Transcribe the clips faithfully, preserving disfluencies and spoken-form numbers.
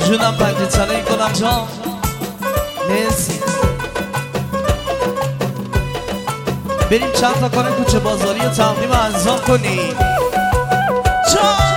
جونم پنجه چاله گلم جان مرسی. بریم چند تا کار کوچه بازاری و تقدیم انجام کنیم جان.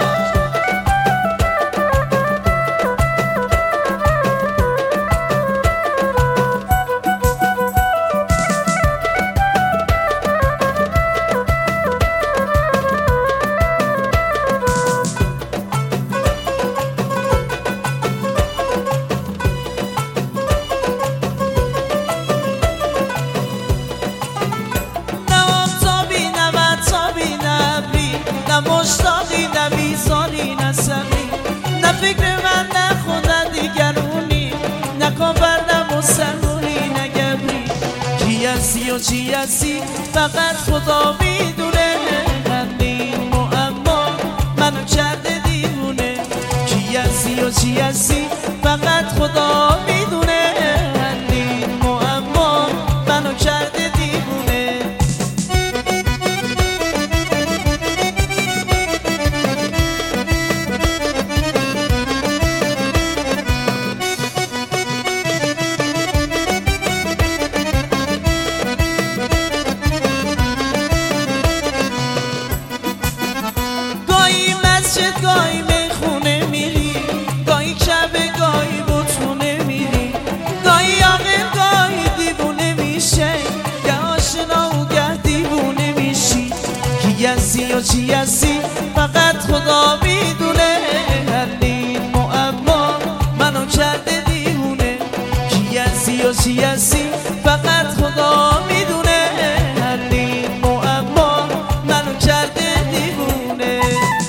مشتاقی نه بیزاری نه سمی، نه فکر من نه خودت دیگرونی، نه کافر نه مسلمونی نه گبری. کی هستی و چی هستی فقط خدا میدونه، همین معما منو کرده دیوونه. کی هستی و چی هستی فقط خدا میدونه، همین معما منو کرده دیوونه. گاهی میخونه میری، گاهی شبه گاهی بطونه میری، گاهی عاقل گاهی دیوونه میشه، گه آشنا و گه دیوونه میشی. کی هستی و چی هستی فقط خدا میدونه، همین معما منو کرده دیوونه. کی هستی و چی هستی فقط خدا میدونه، همین معما منو کرده دیوونه.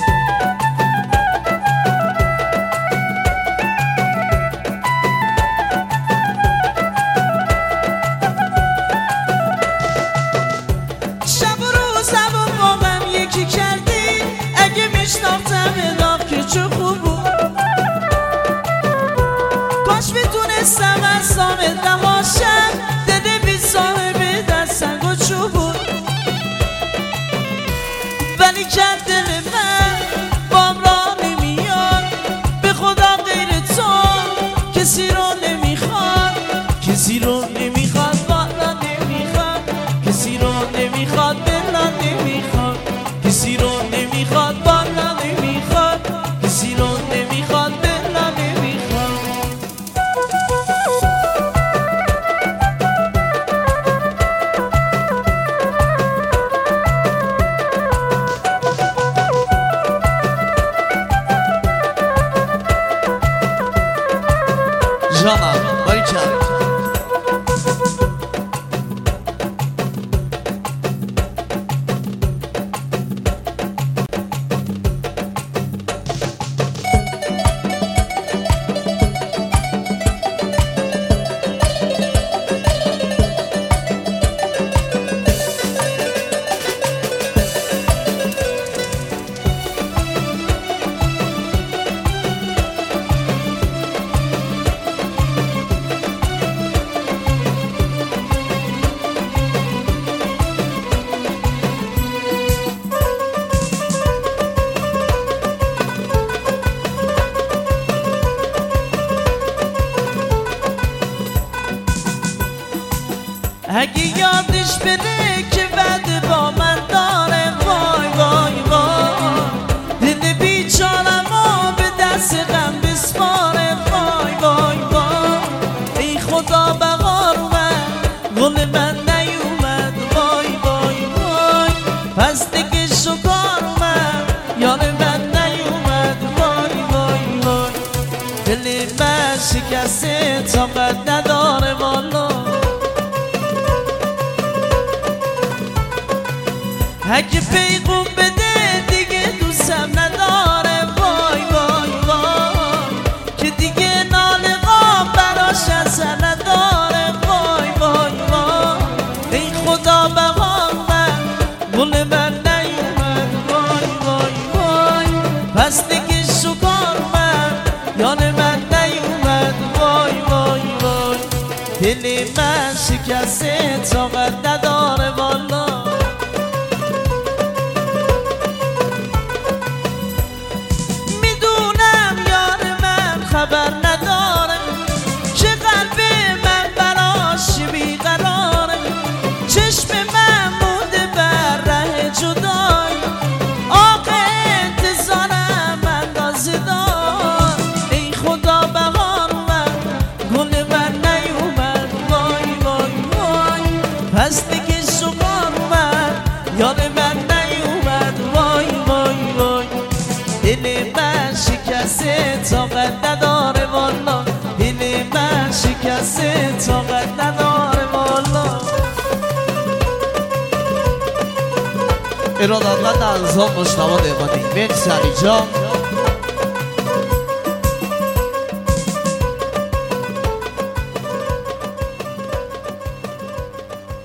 یکی کردی اگه میشناختم ادام که چه خوب بود، کاش میتونستم از سامت نباشم، دل بی صاحب دست سنگ و چوب بود. ولی کرد دل من بام را نمیاد، به خدا غیر تو کسی رو نمیخواد، کسی رو نمیخواد بالا نمیخواد، کسی رو نمیخواد بلا نمیخواد، کسی رو نمیخواد بالا نمیخواد، کسی رو نمیخواد بلا نمیخواد. جانم باریکلا. اگه یادش بره که بعد با من داره، وای وای وای دل بیچارمو به دست غم بسپاره، وای وای وای ای خدا بهار اومد گل من نیومد، وای وای وای پس دیگه شکار اومد یار من نیومد، وای وای وای دل من شکسته طاقت نداره والا. اگه پیغام بده دیگه دوستم نداره، وای وای وای که دیگه ناله غام براش اثر نداره، وای وای وای ای خدا بهار من گل من نیومد، وای وای وای پس دیگه شکار من یار من نیومد، وای وای وای دل من شکسته طاقت نداره والا. خبر نداره از دیگه شما اومد یاد من نیومد وای وای وای دل من شکسته طاقت نداره والا دل من شکسته طاقت نداره والا ارادتمند از هم مشتبه دیوانی مرسی علی جان